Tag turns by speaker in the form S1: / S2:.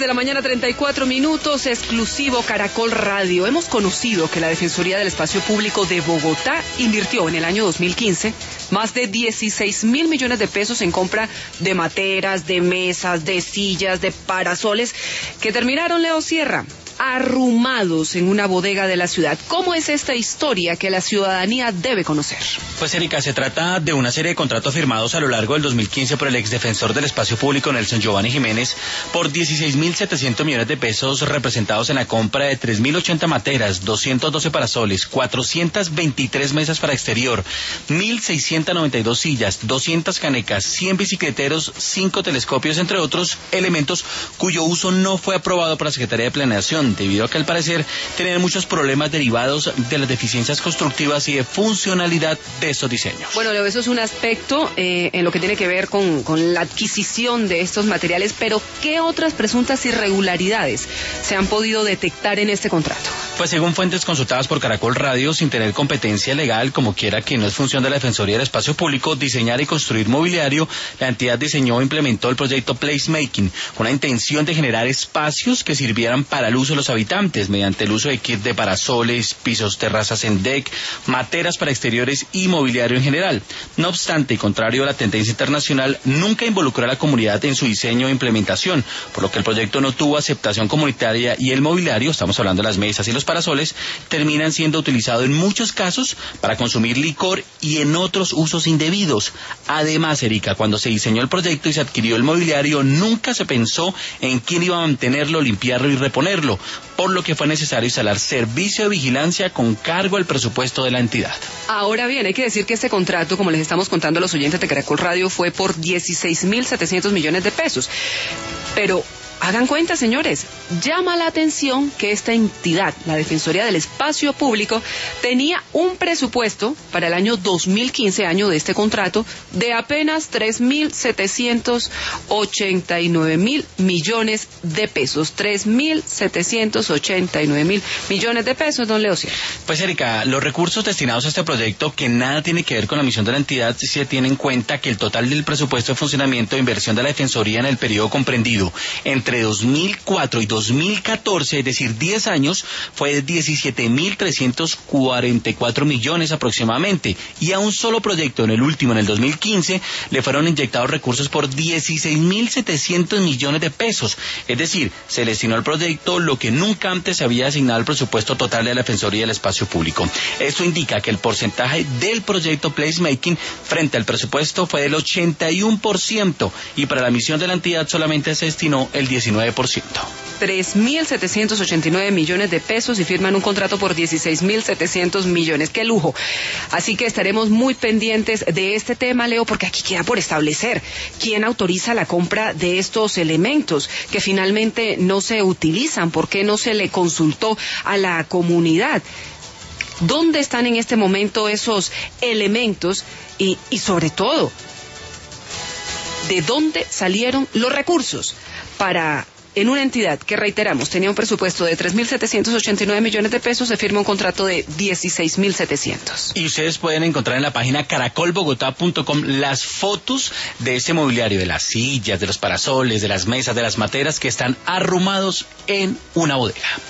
S1: de la mañana, 34 minutos, exclusivo Caracol Radio. Hemos conocido que la Defensoría del Espacio Público de Bogotá invirtió en el año 2015 más de 16.000 millones de pesos en compra de materas, de mesas, de sillas, de parasoles, que terminaron, Leo Sierra, arrumados en una bodega de la ciudad. ¿Cómo es esta historia que la ciudadanía debe conocer?
S2: Pues, Erika, se trata de una serie de contratos firmados a lo largo del 2015 por el exdefensor del espacio público Nelson Giovanni Jiménez por 16.700 millones de pesos, representados en la compra de 3.080 materas, 212 parasoles, 423 mesas para exterior, 1.692 sillas, 200 canecas, 100 bicicleteros, 5 telescopios, entre otros elementos cuyo uso no fue aprobado por la Secretaría de Planeación, debido a que al parecer tenían muchos problemas derivados de las deficiencias constructivas y de funcionalidad de estos diseños.
S1: Bueno, Leo, eso es un aspecto en lo que tiene que ver con la adquisición de estos materiales, pero ¿qué otras presuntas irregularidades se han podido detectar en este contrato?
S2: Pues según fuentes consultadas por Caracol Radio, sin tener competencia legal, como quiera que no es función de la Defensoría del Espacio Público diseñar y construir mobiliario, la entidad diseñó e implementó el proyecto Placemaking, con la intención de generar espacios que sirvieran para el uso de los habitantes, mediante el uso de kits de parasoles, pisos, terrazas en deck, materas para exteriores y mobiliario en general. No obstante, y contrario a la tendencia internacional, nunca involucró a la comunidad en su diseño e implementación, por lo que el proyecto no tuvo aceptación comunitaria y el mobiliario, estamos hablando de las mesas y los parasoles, terminan siendo utilizados en muchos casos para consumir licor y en otros usos indebidos. Además, Erika, cuando se diseñó el proyecto y se adquirió el mobiliario, nunca se pensó en quién iba a mantenerlo, limpiarlo y reponerlo, por lo que fue necesario instalar servicio de vigilancia con cargo al presupuesto de la entidad.
S1: Ahora bien, hay que decir que este contrato, como les estamos contando a los oyentes de Caracol Radio, fue por 16.700 millones de pesos. Pero hagan cuenta, señores, llama la atención que esta entidad, la Defensoría del Espacio Público, tenía un presupuesto para el año 2015, año de este contrato, de apenas 3.789.000 millones de pesos. 3.789.000 millones de pesos, don Leo Sierra.
S2: Pues, Erika, los recursos destinados a este proyecto, que nada tiene que ver con la misión de la entidad, se tiene en cuenta que el total del presupuesto de funcionamiento e inversión de la Defensoría en el periodo comprendido entre 2004 y 2014, es decir, 10 años, fue de 17.344 millones aproximadamente, y a un solo proyecto, en el último, en el 2015, le fueron inyectados recursos por 16.700 millones de pesos, es decir, se le destinó al proyecto lo que nunca antes se había asignado al presupuesto total de la Defensoría del Espacio Público. Esto indica que el porcentaje del proyecto Placemaking frente al presupuesto fue del 81%, y para la misión de la entidad solamente se destinó el 19%.
S1: 3.789 millones de pesos y firman un contrato por 16.700 millones. ¡Qué lujo! Así que estaremos muy pendientes de este tema, Leo, porque aquí queda por establecer quién autoriza la compra de estos elementos que finalmente no se utilizan. ¿Por qué no se le consultó a la comunidad? ¿Dónde están en este momento esos elementos? Y sobre todo, ¿de dónde salieron los recursos para, en una entidad que, reiteramos, tenía un presupuesto de 3.789 millones de pesos, se firma un contrato de 16.700?
S2: Y ustedes pueden encontrar en la página caracolbogotá.com las fotos de ese mobiliario, de las sillas, de los parasoles, de las mesas, de las materas que están arrumados en una bodega.